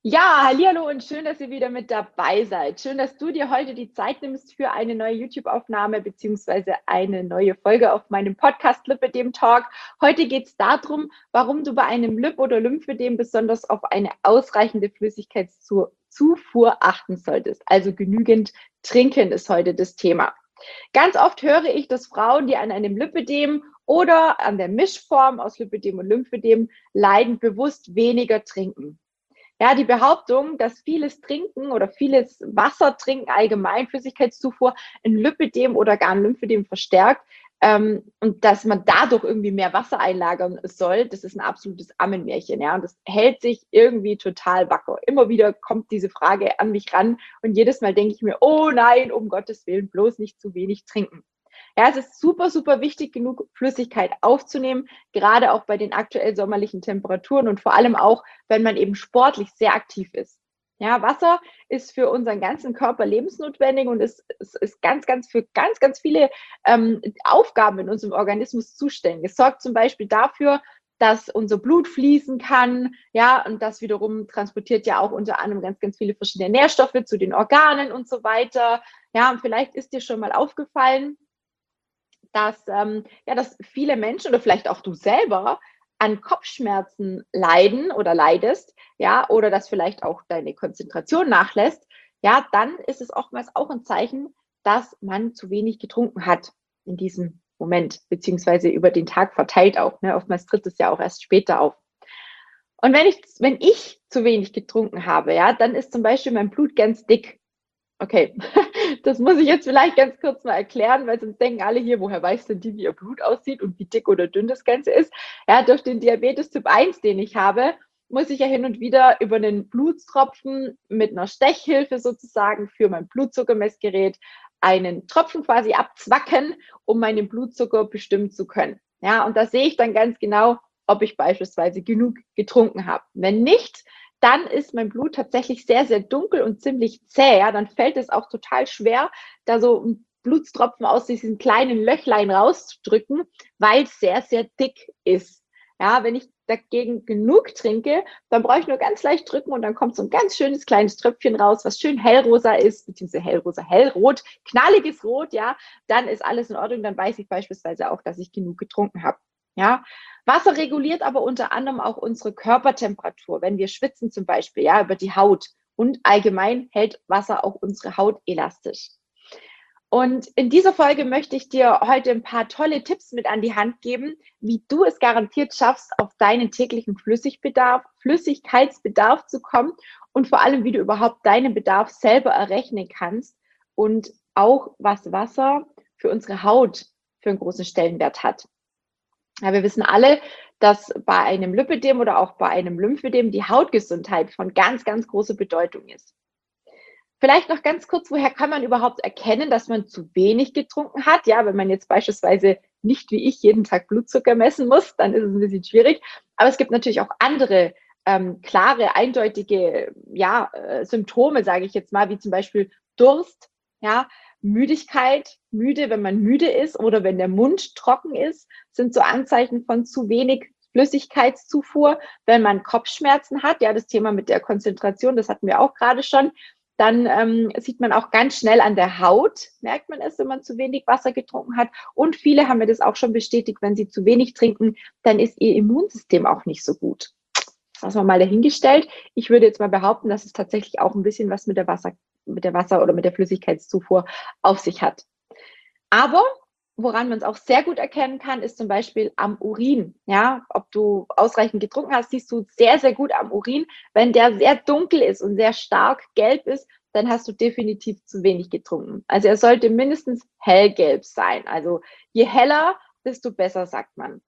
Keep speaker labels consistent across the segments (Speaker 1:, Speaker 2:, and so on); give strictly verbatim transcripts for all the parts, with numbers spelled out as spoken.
Speaker 1: Ja, hallihallo und schön, dass ihr wieder mit dabei seid. Schön, dass du dir heute die Zeit nimmst für eine neue YouTube-Aufnahme beziehungsweise eine neue Folge auf meinem Podcast Lipödem Talk. Heute geht es darum, warum du bei einem Lip- oder Lymphödem besonders auf eine ausreichende Flüssigkeitszufuhr achten solltest. Also genügend trinken ist heute das Thema. Ganz oft höre ich, dass Frauen, die an einem Lipödem oder an der Mischform aus Lipödem und Lymphödem leiden, bewusst weniger trinken. Ja, die Behauptung, dass vieles Trinken oder vieles Wasser trinken, allgemein Flüssigkeitszufuhr, ein Lipödem oder gar ein Lymphödem verstärkt, ähm, und dass man dadurch irgendwie mehr Wasser einlagern soll, das ist ein absolutes Ammenmärchen. Ja, und das hält sich irgendwie total wacker. Immer wieder kommt diese Frage an mich ran und jedes Mal denke ich mir, oh nein, um Gottes Willen, bloß nicht zu wenig trinken. Ja, es ist super, super wichtig, genug Flüssigkeit aufzunehmen, gerade auch bei den aktuell sommerlichen Temperaturen und vor allem auch, wenn man eben sportlich sehr aktiv ist. Ja, Wasser ist für unseren ganzen Körper lebensnotwendig und ist, ist, ist ganz, ganz für ganz, ganz viele ähm, Aufgaben in unserem Organismus zuständig. Es sorgt zum Beispiel dafür, dass unser Blut fließen kann, ja, und das wiederum transportiert ja auch unter anderem ganz, ganz viele verschiedene Nährstoffe zu den Organen und so weiter. Ja, und vielleicht ist dir schon mal aufgefallen, dass, ähm, ja, dass viele Menschen oder vielleicht auch du selber an Kopfschmerzen leiden oder leidest, ja, oder dass vielleicht auch deine Konzentration nachlässt, ja, dann ist es oftmals auch ein Zeichen, dass man zu wenig getrunken hat in diesem Moment, beziehungsweise über den Tag verteilt auch. Ne? Oftmals tritt es ja auch erst später auf. Und wenn ich, wenn ich zu wenig getrunken habe, ja, dann ist zum Beispiel mein Blut ganz dick. Okay, das muss ich jetzt vielleicht ganz kurz mal erklären, weil sonst denken alle hier, woher weiß denn die, wie ihr Blut aussieht und wie dick oder dünn das Ganze ist? Ja, durch den Diabetes Typ eins, den ich habe, muss ich ja hin und wieder über einen Blutstropfen mit einer Stechhilfe sozusagen für mein Blutzuckermessgerät einen Tropfen quasi abzwacken, um meinen Blutzucker bestimmen zu können. Ja, und da sehe ich dann ganz genau, ob ich beispielsweise genug getrunken habe. Wenn nicht, dann ist mein Blut tatsächlich sehr, sehr dunkel und ziemlich zäh. Ja? Dann fällt es auch total schwer, da so ein Blutstropfen aus diesen kleinen Löchlein rauszudrücken, weil es sehr, sehr dick ist. Ja, wenn ich dagegen genug trinke, dann brauche ich nur ganz leicht drücken und dann kommt so ein ganz schönes kleines Tröpfchen raus, was schön hellrosa ist, beziehungsweise hellrosa, hellrot, knalliges Rot, ja, dann ist alles in Ordnung, dann weiß ich beispielsweise auch, dass ich genug getrunken habe. Ja, Wasser reguliert aber unter anderem auch unsere Körpertemperatur, wenn wir schwitzen zum Beispiel, ja, über die Haut. Und allgemein hält Wasser auch unsere Haut elastisch. Und in dieser Folge möchte ich dir heute ein paar tolle Tipps mit an die Hand geben, wie du es garantiert schaffst, auf deinen täglichen Flüssigbedarf, Flüssigkeitsbedarf zu kommen und vor allem, wie du überhaupt deinen Bedarf selber errechnen kannst und auch, was Wasser für unsere Haut für einen großen Stellenwert hat. Ja, wir wissen alle, dass bei einem Lipödem oder auch bei einem Lymphödem die Hautgesundheit von ganz, ganz großer Bedeutung ist. Vielleicht noch ganz kurz, woher kann man überhaupt erkennen, dass man zu wenig getrunken hat? Ja, wenn man jetzt beispielsweise nicht wie ich jeden Tag Blutzucker messen muss, dann ist es ein bisschen schwierig. Aber es gibt natürlich auch andere ähm, klare, eindeutige ja, äh, Symptome, sage ich jetzt mal, wie zum Beispiel Durst, ja, Müdigkeit, müde, wenn man müde ist oder wenn der Mund trocken ist, sind so Anzeichen von zu wenig Flüssigkeitszufuhr. Wenn man Kopfschmerzen hat, ja, das Thema mit der Konzentration, das hatten wir auch gerade schon, dann ähm, sieht man auch ganz schnell an der Haut, merkt man es, wenn man zu wenig Wasser getrunken hat. Und viele haben mir das auch schon bestätigt, wenn sie zu wenig trinken, dann ist ihr Immunsystem auch nicht so gut. Das lassen wir mal dahingestellt. Ich würde jetzt mal behaupten, dass es tatsächlich auch ein bisschen was mit der Wasser, mit der Wasser- oder mit der Flüssigkeitszufuhr auf sich hat. Aber woran man es auch sehr gut erkennen kann, ist zum Beispiel am Urin. Ja, ob du ausreichend getrunken hast, siehst du sehr, sehr gut am Urin. Wenn der sehr dunkel ist und sehr stark gelb ist, dann hast du definitiv zu wenig getrunken. Also er sollte mindestens hellgelb sein. Also je heller, desto besser, sagt man.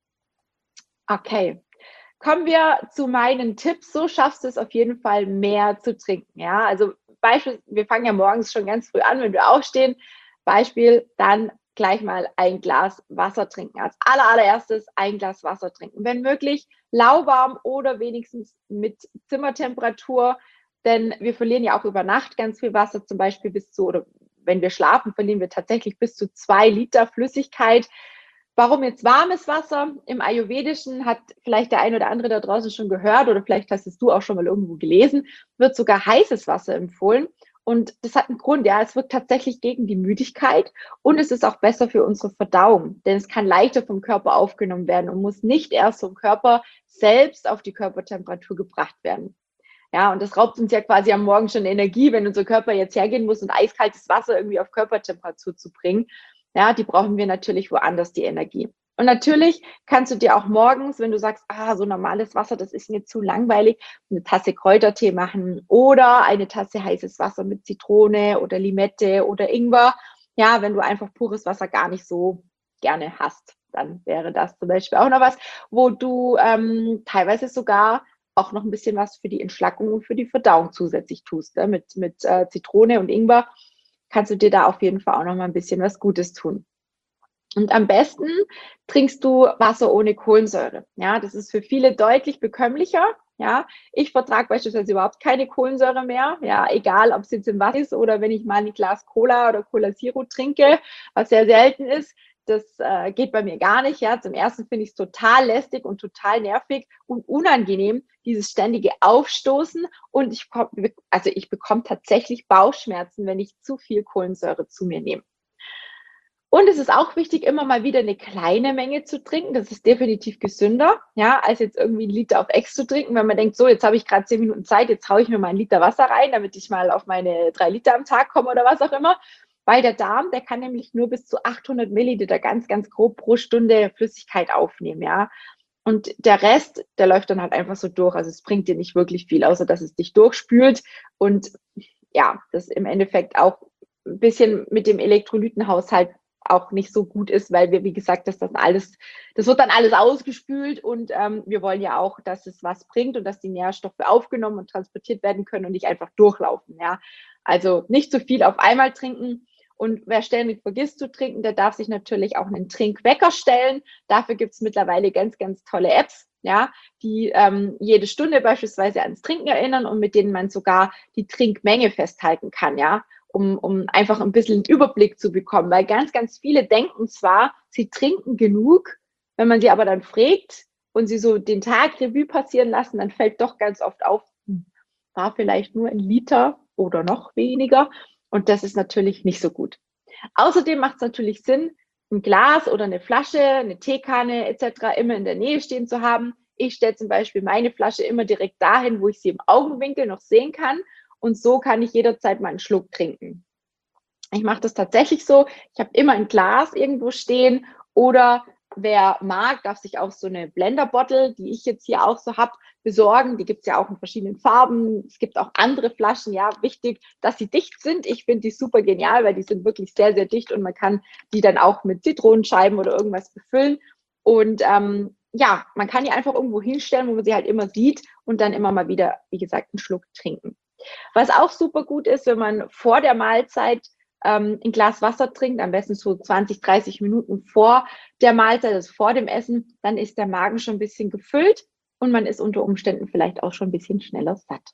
Speaker 1: Okay, kommen wir zu meinen Tipps. So schaffst du es auf jeden Fall, mehr zu trinken. Ja, also Beispiel, wir fangen ja morgens schon ganz früh an, wenn wir aufstehen. Beispiel, dann gleich mal ein Glas Wasser trinken. Als aller, allererstes ein Glas Wasser trinken. Wenn möglich, lauwarm oder wenigstens mit Zimmertemperatur, denn wir verlieren ja auch über Nacht ganz viel Wasser, zum Beispiel bis zu, oder wenn wir schlafen, verlieren wir tatsächlich bis zu zwei Liter Flüssigkeit. Warum jetzt warmes Wasser? Im Ayurvedischen hat vielleicht der ein oder andere da draußen schon gehört oder vielleicht hast es du auch schon mal irgendwo gelesen, wird sogar heißes Wasser empfohlen. Und das hat einen Grund, ja, es wirkt tatsächlich gegen die Müdigkeit und es ist auch besser für unsere Verdauung, denn es kann leichter vom Körper aufgenommen werden und muss nicht erst vom Körper selbst auf die Körpertemperatur gebracht werden. Ja, und das raubt uns ja quasi am Morgen schon Energie, wenn unser Körper jetzt hergehen muss und eiskaltes Wasser irgendwie auf Körpertemperatur zu bringen. Ja, die brauchen wir natürlich woanders, die Energie. Und natürlich kannst du dir auch morgens, wenn du sagst, ah, so normales Wasser, das ist mir zu langweilig, eine Tasse Kräutertee machen oder eine Tasse heißes Wasser mit Zitrone oder Limette oder Ingwer. Ja, wenn du einfach pures Wasser gar nicht so gerne hast, dann wäre das zum Beispiel auch noch was, wo du ähm, teilweise sogar auch noch ein bisschen was für die Entschlackung und für die Verdauung zusätzlich tust. Ne? Mit, mit äh, Zitrone und Ingwer kannst du dir da auf jeden Fall auch noch mal ein bisschen was Gutes tun. Und am besten trinkst du Wasser ohne Kohlensäure. Ja, das ist für viele deutlich bekömmlicher. Ja, ich vertrage beispielsweise überhaupt keine Kohlensäure mehr. Ja, egal, ob es jetzt im Wasser ist oder wenn ich mal ein Glas Cola oder Cola Zero trinke, was sehr selten ist. Das äh, geht bei mir gar nicht. Ja, zum ersten finde ich es total lästig und total nervig und unangenehm, dieses ständige Aufstoßen. Und ich, also ich bekomme tatsächlich Bauchschmerzen, wenn ich zu viel Kohlensäure zu mir nehme. Und es ist auch wichtig, immer mal wieder eine kleine Menge zu trinken. Das ist definitiv gesünder, ja, als jetzt irgendwie einen Liter auf Ex zu trinken, wenn man denkt, so, jetzt habe ich gerade zehn Minuten Zeit, jetzt haue ich mir mal einen Liter Wasser rein, damit ich mal auf meine drei Liter am Tag komme oder was auch immer. Weil der Darm, der kann nämlich nur bis zu achthundert Milliliter ganz, ganz grob pro Stunde Flüssigkeit aufnehmen, ja. Und der Rest, der läuft dann halt einfach so durch. Also es bringt dir nicht wirklich viel, außer dass es dich durchspült und ja, das im Endeffekt auch ein bisschen mit dem Elektrolytenhaushalt auch nicht so gut ist, weil wir, wie gesagt, dass das alles, das wird dann alles ausgespült und ähm, wir wollen ja auch, dass es was bringt und dass die Nährstoffe aufgenommen und transportiert werden können und nicht einfach durchlaufen, ja. Also nicht zu viel auf einmal trinken und wer ständig vergisst zu trinken, der darf sich natürlich auch einen Trinkwecker stellen. Dafür gibt es mittlerweile ganz, ganz tolle Apps, ja, die ähm, jede Stunde beispielsweise ans Trinken erinnern und mit denen man sogar die Trinkmenge festhalten kann, ja. Um, um einfach ein bisschen einen Überblick zu bekommen. Weil ganz, ganz viele denken zwar, sie trinken genug, wenn man sie aber dann fragt und sie so den Tag Revue passieren lassen, dann fällt doch ganz oft auf, hm, war vielleicht nur ein Liter oder noch weniger. Und das ist natürlich nicht so gut. Außerdem macht es natürlich Sinn, ein Glas oder eine Flasche, eine Teekanne et cetera immer in der Nähe stehen zu haben. Ich stelle zum Beispiel meine Flasche immer direkt dahin, wo ich sie im Augenwinkel noch sehen kann. Und so kann ich jederzeit mal einen Schluck trinken. Ich mache das tatsächlich so. Ich habe immer ein Glas irgendwo stehen oder wer mag, darf sich auch so eine Blender-Bottle, die ich jetzt hier auch so habe, besorgen. Die gibt es ja auch in verschiedenen Farben. Es gibt auch andere Flaschen. Ja, wichtig, dass sie dicht sind. Ich finde die super genial, weil die sind wirklich sehr, sehr dicht und man kann die dann auch mit Zitronenscheiben oder irgendwas befüllen. Und ähm, ja, man kann die einfach irgendwo hinstellen, wo man sie halt immer sieht und dann immer mal wieder, wie gesagt, einen Schluck trinken. Was auch super gut ist, wenn man vor der Mahlzeit ähm, ein Glas Wasser trinkt, am besten so zwanzig, dreißig Minuten vor der Mahlzeit, also vor dem Essen, dann ist der Magen schon ein bisschen gefüllt und man ist unter Umständen vielleicht auch schon ein bisschen schneller satt.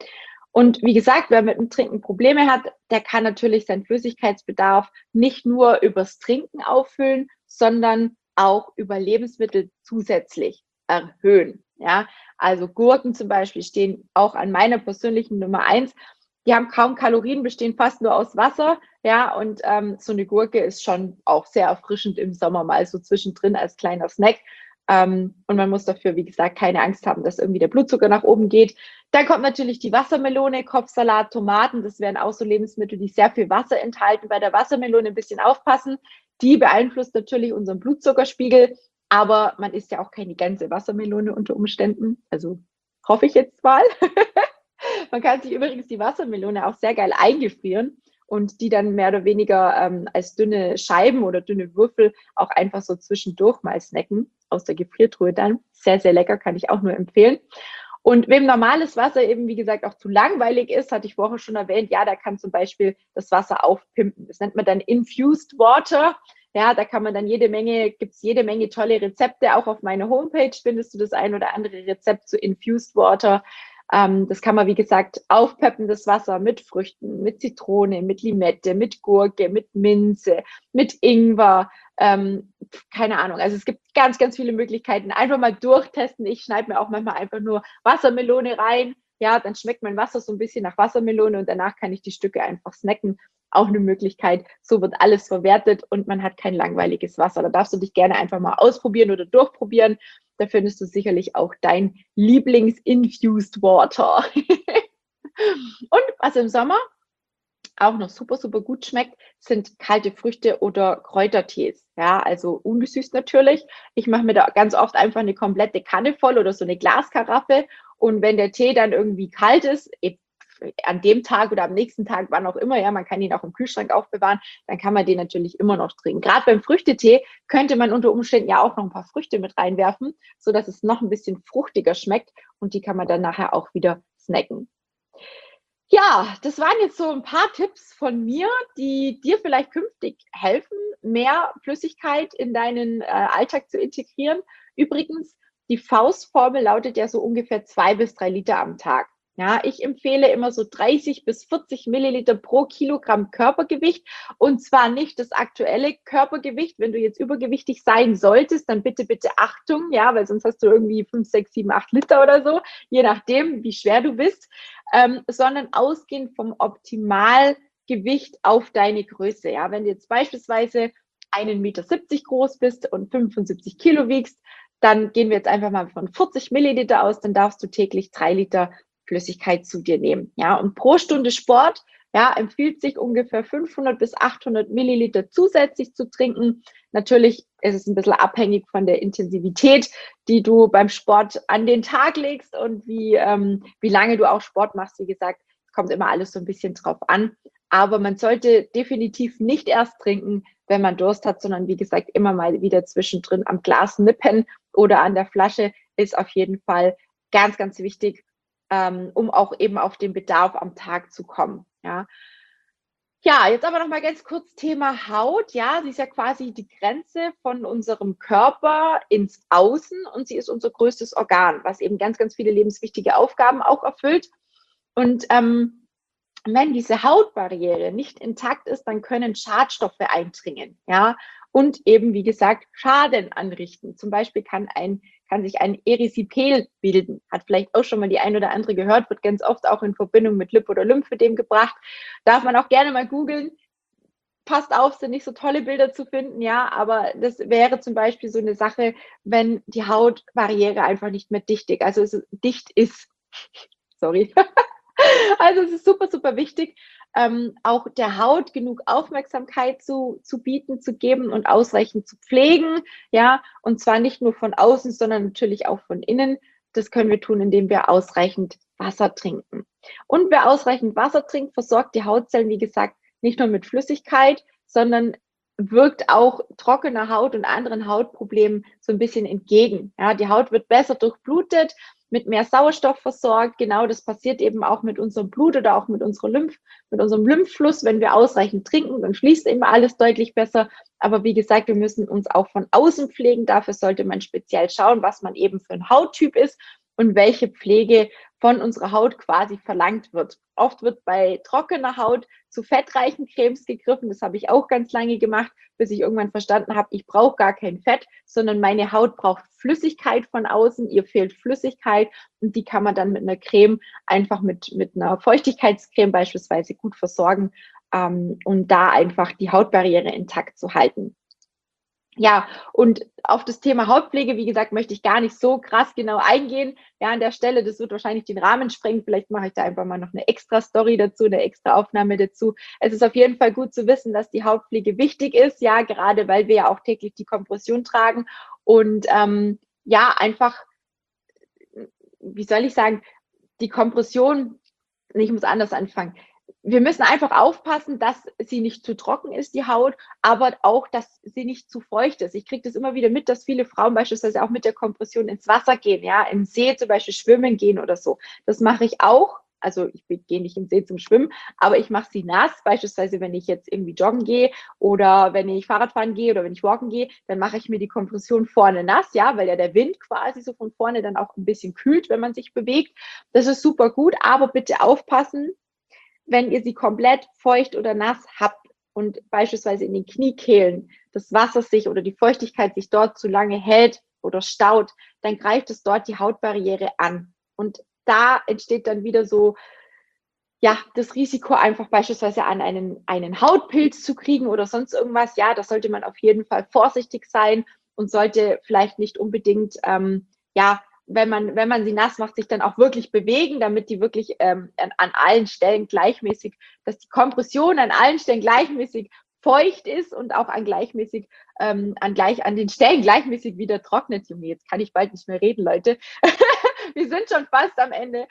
Speaker 1: Und wie gesagt, wer mit dem Trinken Probleme hat, der kann natürlich seinen Flüssigkeitsbedarf nicht nur übers Trinken auffüllen, sondern auch über Lebensmittel zusätzlich erhöhen. Ja, also Gurken zum Beispiel stehen auch an meiner persönlichen Nummer eins. Die haben kaum Kalorien, bestehen fast nur aus Wasser. Ja, und ähm, so eine Gurke ist schon auch sehr erfrischend im Sommer mal so zwischendrin als kleiner Snack. Ähm, und man muss dafür, wie gesagt, keine Angst haben, dass irgendwie der Blutzucker nach oben geht. Dann kommt natürlich die Wassermelone, Kopfsalat, Tomaten. Das wären auch so Lebensmittel, die sehr viel Wasser enthalten. Bei der Wassermelone ein bisschen aufpassen. Die beeinflusst natürlich unseren Blutzuckerspiegel. Aber man isst ja auch keine ganze Wassermelone unter Umständen. Also hoffe ich jetzt mal. Man kann sich übrigens die Wassermelone auch sehr geil eingefrieren und die dann mehr oder weniger ähm, als dünne Scheiben oder dünne Würfel auch einfach so zwischendurch mal snacken, aus der Gefriertruhe dann. Sehr, sehr lecker, kann ich auch nur empfehlen. Und wem normales Wasser eben, wie gesagt, auch zu langweilig ist, hatte ich vorher schon erwähnt, ja, da kann zum Beispiel das Wasser aufpimpen. Das nennt man dann Infused Water. Ja, da kann man dann jede Menge, gibt es jede Menge tolle Rezepte. Auch auf meiner Homepage findest du das ein oder andere Rezept zu Infused Water. Ähm, das kann man, wie gesagt, aufpeppen, das Wasser mit Früchten, mit Zitrone, mit Limette, mit Gurke, mit Minze, mit Ingwer, ähm, keine Ahnung. Also es gibt ganz, ganz viele Möglichkeiten. Einfach mal durchtesten. Ich schneide mir auch manchmal einfach nur Wassermelone rein. Ja, dann schmeckt mein Wasser so ein bisschen nach Wassermelone und danach kann ich die Stücke einfach snacken. Auch eine Möglichkeit. So wird alles verwertet und man hat kein langweiliges Wasser. Da darfst du dich gerne einfach mal ausprobieren oder durchprobieren. Da findest du sicherlich auch dein Lieblings-Infused Water. Und was im Sommer auch noch super, super gut schmeckt, sind kalte Früchte oder Kräutertees. Ja, also ungesüßt natürlich. Ich mache mir da ganz oft einfach eine komplette Kanne voll oder so eine Glaskaraffe. Und wenn der Tee dann irgendwie kalt ist, an dem Tag oder am nächsten Tag, wann auch immer, ja, man kann ihn auch im Kühlschrank aufbewahren, dann kann man den natürlich immer noch trinken. Gerade beim Früchtetee könnte man unter Umständen ja auch noch ein paar Früchte mit reinwerfen, sodass es noch ein bisschen fruchtiger schmeckt und die kann man dann nachher auch wieder snacken. Ja, das waren jetzt so ein paar Tipps von mir, die dir vielleicht künftig helfen, mehr Flüssigkeit in deinen äh, Alltag zu integrieren. Übrigens, die Faustformel lautet ja so ungefähr zwei bis drei Liter am Tag. Ja, ich empfehle immer so dreißig bis vierzig Milliliter pro Kilogramm Körpergewicht und zwar nicht das aktuelle Körpergewicht. Wenn du jetzt übergewichtig sein solltest, dann bitte, bitte Achtung, ja, weil sonst hast du irgendwie fünf, sechs, sieben, acht Liter oder so, je nachdem, wie schwer du bist, ähm, sondern ausgehend vom Optimalgewicht auf deine Größe. Ja, wenn du jetzt beispielsweise einen Meter siebzig groß bist und fünfundsiebzig Kilo wiegst, dann gehen wir jetzt einfach mal von vierzig Milliliter aus, dann darfst du täglich drei Liter Flüssigkeit zu dir nehmen. Ja, und pro Stunde Sport, ja, empfiehlt sich ungefähr fünfhundert bis achthundert Milliliter zusätzlich zu trinken. Natürlich ist es ein bisschen abhängig von der Intensivität, die du beim Sport an den Tag legst und wie, ähm, wie lange du auch Sport machst. Wie gesagt, es kommt immer alles so ein bisschen drauf an. Aber man sollte definitiv nicht erst trinken, wenn man Durst hat, sondern wie gesagt, immer mal wieder zwischendrin am Glas nippen oder an der Flasche ist auf jeden Fall ganz, ganz wichtig, um auch eben auf den Bedarf am Tag zu kommen. Ja, ja, jetzt aber noch mal ganz kurz Thema Haut. Ja, sie ist ja quasi die Grenze von unserem Körper ins Außen und sie ist unser größtes Organ, was eben ganz, ganz viele lebenswichtige Aufgaben auch erfüllt. Und ähm, wenn diese Hautbarriere nicht intakt ist, dann können Schadstoffe eindringen, ja, und eben, wie gesagt, Schaden anrichten. Zum Beispiel kann ein kann sich ein Erisipel bilden. Hat vielleicht auch schon mal die ein oder andere gehört, wird ganz oft auch in Verbindung mit Lip- oder Lymphödem gebracht. Darf man auch gerne mal googeln. Passt auf, sind nicht so tolle Bilder zu finden, ja, aber das wäre zum Beispiel so eine Sache, wenn die Hautbarriere einfach nicht mehr dichtig, also es dicht ist. Sorry. Also es ist super, super wichtig, ähm, auch der Haut genug Aufmerksamkeit zu, zu bieten, zu geben und ausreichend zu pflegen, ja, und zwar nicht nur von außen, sondern natürlich auch von innen. Das können wir tun, indem wir ausreichend Wasser trinken. Und wer ausreichend Wasser trinkt, versorgt die Hautzellen, wie gesagt, nicht nur mit Flüssigkeit, sondern wirkt auch trockener Haut und anderen Hautproblemen so ein bisschen entgegen. Ja, die Haut wird besser durchblutet, mit mehr Sauerstoff versorgt. Genau das passiert eben auch mit unserem Blut oder auch mit unserer Lymph, mit unserem Lymphfluss. Wenn wir ausreichend trinken, dann fließt eben alles deutlich besser. Aber wie gesagt, wir müssen uns auch von außen pflegen. Dafür sollte man speziell schauen, was man eben für ein Hauttyp ist und welche Pflege von unserer Haut quasi verlangt wird. Oft wird bei trockener Haut zu fettreichen Cremes gegriffen. Das habe ich auch ganz lange gemacht, bis ich irgendwann verstanden habe, ich brauche gar kein Fett, sondern meine Haut braucht Flüssigkeit von außen. Ihr fehlt Flüssigkeit und die kann man dann mit einer Creme, einfach mit, mit einer Feuchtigkeitscreme beispielsweise gut versorgen, ähm, und da einfach die Hautbarriere intakt zu halten. Ja, und auf das Thema Hautpflege, wie gesagt, möchte ich gar nicht so krass genau eingehen. Ja, an der Stelle, das wird wahrscheinlich den Rahmen sprengen. Vielleicht mache ich da einfach mal noch eine extra Story dazu, eine extra Aufnahme dazu. Es ist auf jeden Fall gut zu wissen, dass die Hautpflege wichtig ist, ja, gerade weil wir ja auch täglich die Kompression tragen und ähm, ja, einfach, wie soll ich sagen, die Kompression, ich muss anders anfangen. Wir müssen einfach aufpassen, dass sie nicht zu trocken ist, die Haut, aber auch, dass sie nicht zu feucht ist. Ich kriege das immer wieder mit, dass viele Frauen beispielsweise auch mit der Kompression ins Wasser gehen, ja, im See zum Beispiel schwimmen gehen oder so. Das mache ich auch, Also ich gehe nicht im See zum Schwimmen, aber ich mache sie nass. Beispielsweise, wenn ich jetzt irgendwie joggen gehe oder wenn ich Fahrradfahren gehe oder wenn ich walken gehe, dann mache ich mir die Kompression vorne nass, ja, weil ja der Wind quasi so von vorne dann auch ein bisschen kühlt, wenn man sich bewegt. Das ist super gut, aber bitte aufpassen, wenn ihr sie komplett feucht oder nass habt und beispielsweise in den Kniekehlen das Wasser sich oder die Feuchtigkeit sich dort zu lange hält oder staut, dann greift es dort die Hautbarriere an. Und da entsteht dann wieder so, ja, das Risiko einfach beispielsweise an einen, einen Hautpilz zu kriegen oder sonst irgendwas. Ja, da sollte man auf jeden Fall vorsichtig sein und sollte vielleicht nicht unbedingt, ähm, ja, wenn man, wenn man sie nass macht, sich dann auch wirklich bewegen, damit die wirklich ähm, an, an allen Stellen gleichmäßig, dass die Kompression an allen Stellen gleichmäßig feucht ist und auch an gleichmäßig, ähm, an gleich, an den Stellen gleichmäßig wieder trocknet. Junge, jetzt kann ich bald nicht mehr reden, Leute. Wir sind schon fast am Ende,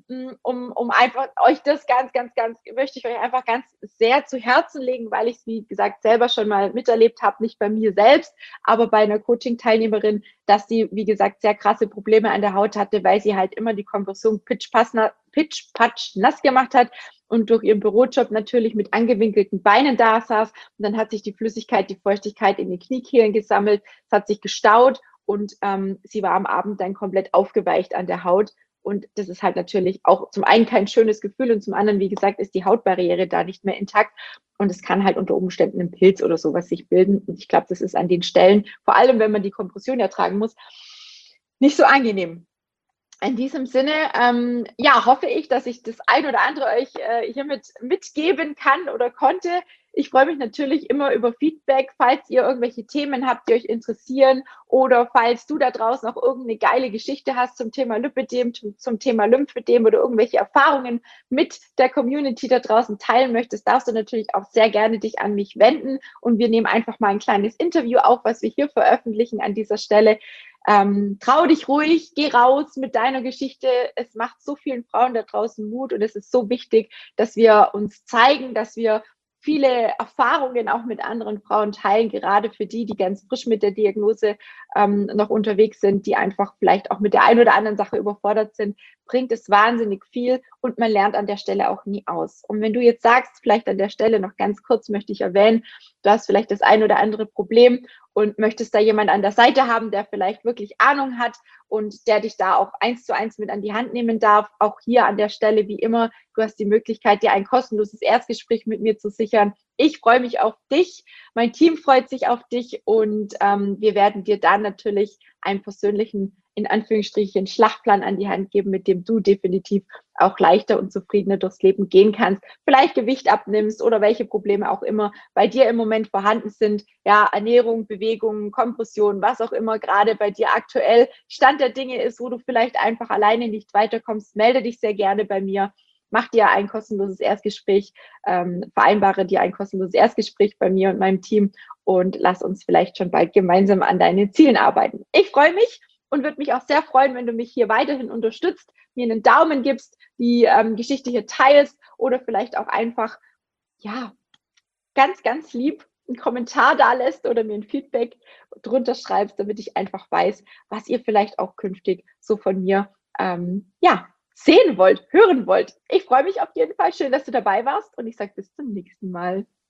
Speaker 1: um, um einfach euch das ganz, ganz, ganz, möchte ich euch einfach ganz sehr zu Herzen legen, weil ich es, wie gesagt, selber schon mal miterlebt habe, nicht bei mir selbst, aber bei einer Coaching-Teilnehmerin, dass sie, wie gesagt, sehr krasse Probleme an der Haut hatte, weil sie halt immer die Kompression pitch-patsch nass gemacht hat und durch ihren Bürojob natürlich mit angewinkelten Beinen da saß. Und dann hat sich die Flüssigkeit, die Feuchtigkeit in den Kniekehlen gesammelt, es hat sich gestaut und ähm, sie war am Abend dann komplett aufgeweicht an der Haut. Und das ist halt natürlich auch zum einen kein schönes Gefühl und zum anderen, wie gesagt, ist die Hautbarriere da nicht mehr intakt. Und es kann halt unter Umständen ein Pilz oder sowas sich bilden. Und ich glaube, das ist an den Stellen, vor allem wenn man die Kompression ertragen muss, nicht so angenehm. In diesem Sinne, ähm, ja, hoffe ich, dass ich das ein oder andere euch äh, hiermit mitgeben kann oder konnte. Ich freue mich natürlich immer über Feedback, falls ihr irgendwelche Themen habt, die euch interessieren oder falls du da draußen auch irgendeine geile Geschichte hast zum Thema Lipödem, zum, zum Thema Lymphödem oder irgendwelche Erfahrungen mit der Community da draußen teilen möchtest, darfst du natürlich auch sehr gerne dich an mich wenden und wir nehmen einfach mal ein kleines Interview auf, was wir hier veröffentlichen an dieser Stelle. Ähm, trau dich ruhig, geh raus mit deiner Geschichte. Es macht so vielen Frauen da draußen Mut und es ist so wichtig, dass wir uns zeigen, dass wir viele Erfahrungen auch mit anderen Frauen teilen, gerade für die, die ganz frisch mit der Diagnose ähm, noch unterwegs sind, die einfach vielleicht auch mit der einen oder anderen Sache überfordert sind, bringt es wahnsinnig viel und man lernt an der Stelle auch nie aus. Und wenn du jetzt sagst, vielleicht an der Stelle noch ganz kurz möchte ich erwähnen, du hast vielleicht das ein oder andere Problem und möchtest da jemand an der Seite haben, der vielleicht wirklich Ahnung hat und der dich da auch eins zu eins mit an die Hand nehmen darf. Auch hier an der Stelle, wie immer, du hast die Möglichkeit, dir ein kostenloses Erstgespräch mit mir zu sichern. Ich freue mich auf dich, mein Team freut sich auf dich und ähm, wir werden dir dann natürlich einen persönlichen, in Anführungsstrichen, Schlachtplan an die Hand geben, mit dem du definitiv auch leichter und zufriedener durchs Leben gehen kannst, vielleicht Gewicht abnimmst oder welche Probleme auch immer bei dir im Moment vorhanden sind. Ja, Ernährung, Bewegung, Kompression, was auch immer gerade bei dir aktuell Stand der Dinge ist, wo du vielleicht einfach alleine nicht weiterkommst, melde dich sehr gerne bei mir. Mach dir ein kostenloses Erstgespräch, ähm, vereinbare dir ein kostenloses Erstgespräch bei mir und meinem Team und lass uns vielleicht schon bald gemeinsam an deinen Zielen arbeiten. Ich freue mich und würde mich auch sehr freuen, wenn du mich hier weiterhin unterstützt, mir einen Daumen gibst, die ähm, Geschichte hier teilst oder vielleicht auch einfach, ja, ganz, ganz lieb einen Kommentar da lässt oder mir ein Feedback drunter schreibst, damit ich einfach weiß, was ihr vielleicht auch künftig so von mir, ähm, ja, sehen wollt, hören wollt. Ich freue mich auf jeden Fall. Schön, dass du dabei warst und ich sage bis zum nächsten Mal.